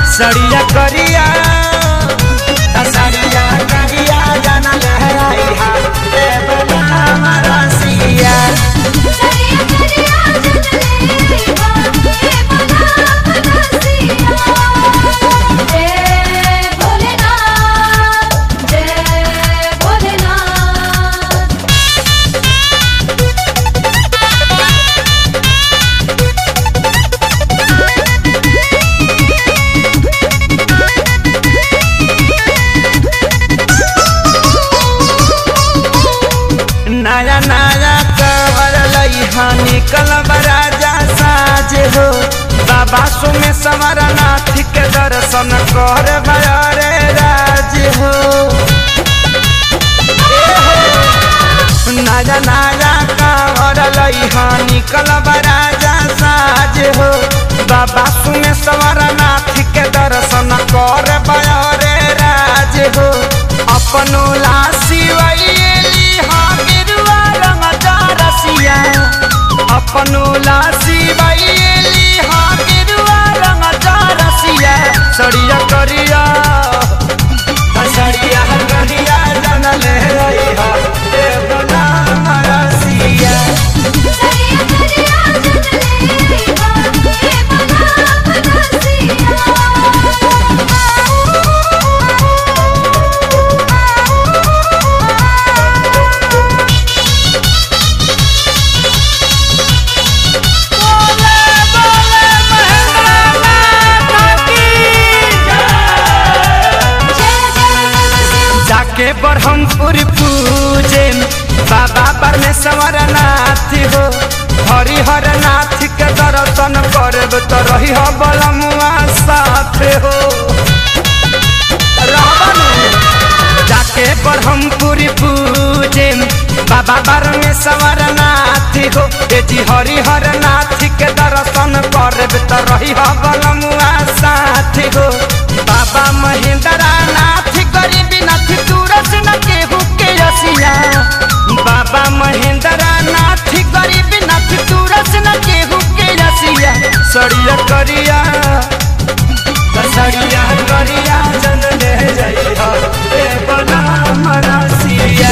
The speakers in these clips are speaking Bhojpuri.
सड़िया करिया सड़िया करिया जाना लहराइया ए बना रसिया नया नया कवर निकल राजा साज हो बाबा सुमे समरनाथ के दर्शन कर भरे राज हो नया नया कवर निकल राजा साज हो बाबा सुमे समरनाथ के दर्शन कर भरे राज हो अपनो लासी अपनो लासी बैली हाँ गिरुआ रंग रसिया सड़िया करिया सड़िया करिया जाना ले रहिया ए बना रसिया के ब्रह्मपुर पूजे बाबा परमेश्वर नाथ हो हरिहर नाथ के दर्शन करब तो रही हो बलमुआ साथ हो जाके ब्रह्मपुर पूजे बाबा परमेश्वर नाथ हो जी हरिहर नाथ के दर्शन करब तो रही हो बलमुआ साथ हो बाबा महेंद्र नाथ गरीबी नाथ दूरस न केहू के रसिया बाबा महेंद्र नाथ गरीबी नाथ दूरस न केहू के रसिया सड़िया करिया सड़िया करिया जन ले जइहा ए बना रसिया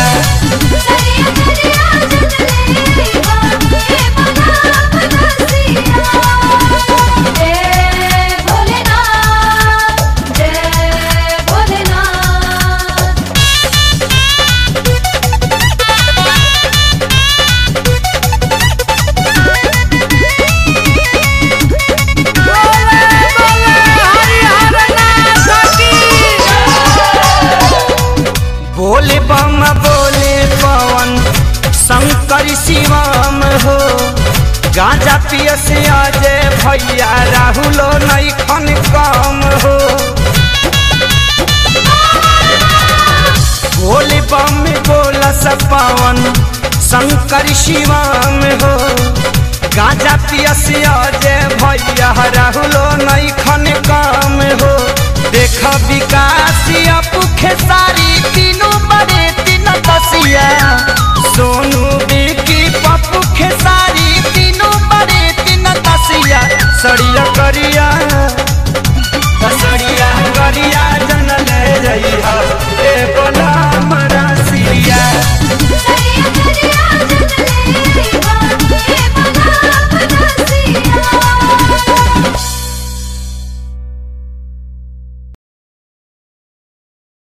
बोले बम बोले पवन शंकर शिवम हो गांजा पिय से अजय भैया राहुलो नहीं खन कम हो बोले बम बोला पवन शंकर शिवम हो गांजा पिय से